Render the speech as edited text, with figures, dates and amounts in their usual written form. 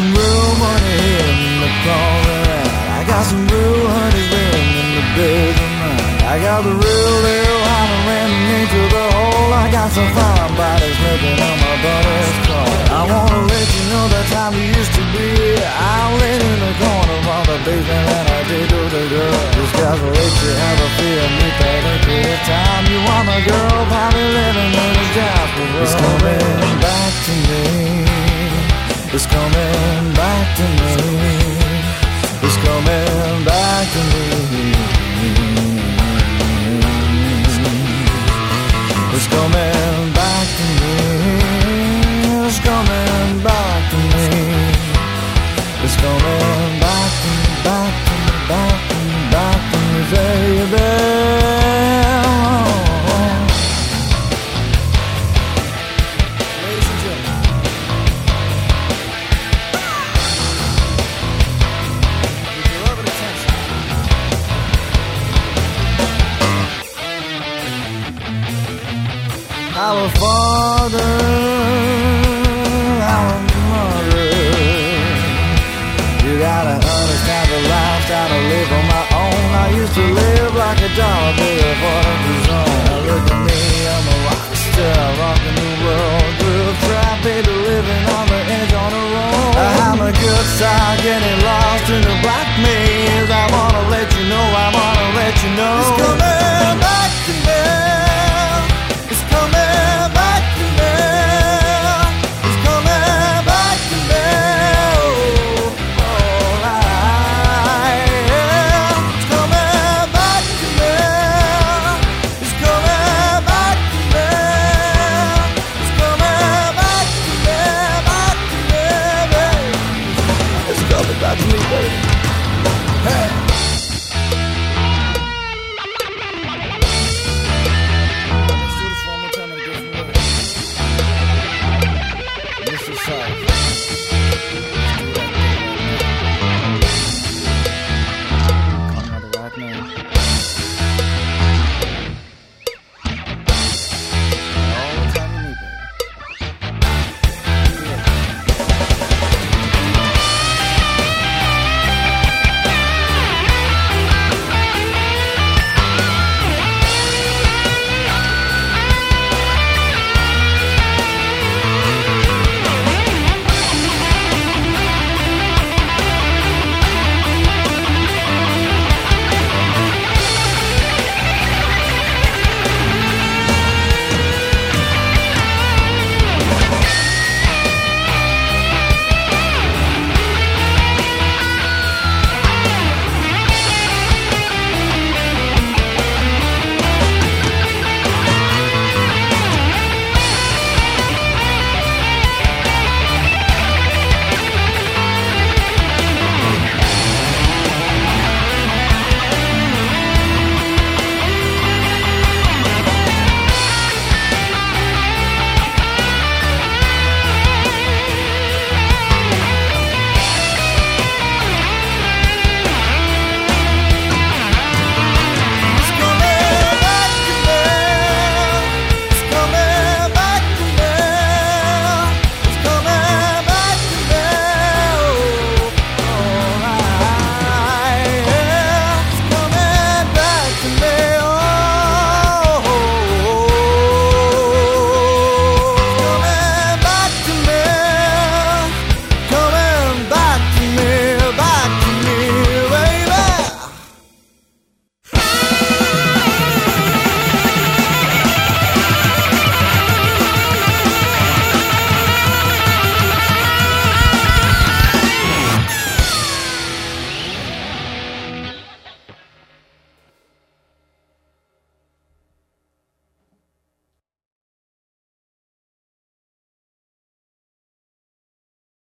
some real money in the corner. I got some real honey ring in the basement. I got the real honey running into the hole. I got some fine bodies living on my buddy's car. I wanna let you know the time you used to be. I laid in the corner of the basement and I did to the girl. This guy's will let you have a feel, meet that empty time. You want a girl, probably living in a job. It's coming back to me. It's coming back to me. It's coming back to me. It's coming back to me. It's coming back to me. It's coming back to me, back to me, back to me, back to me, baby. Our father, our mother. You gotta understand the lifestyle to live on my own. I used to live like a dollar bill for the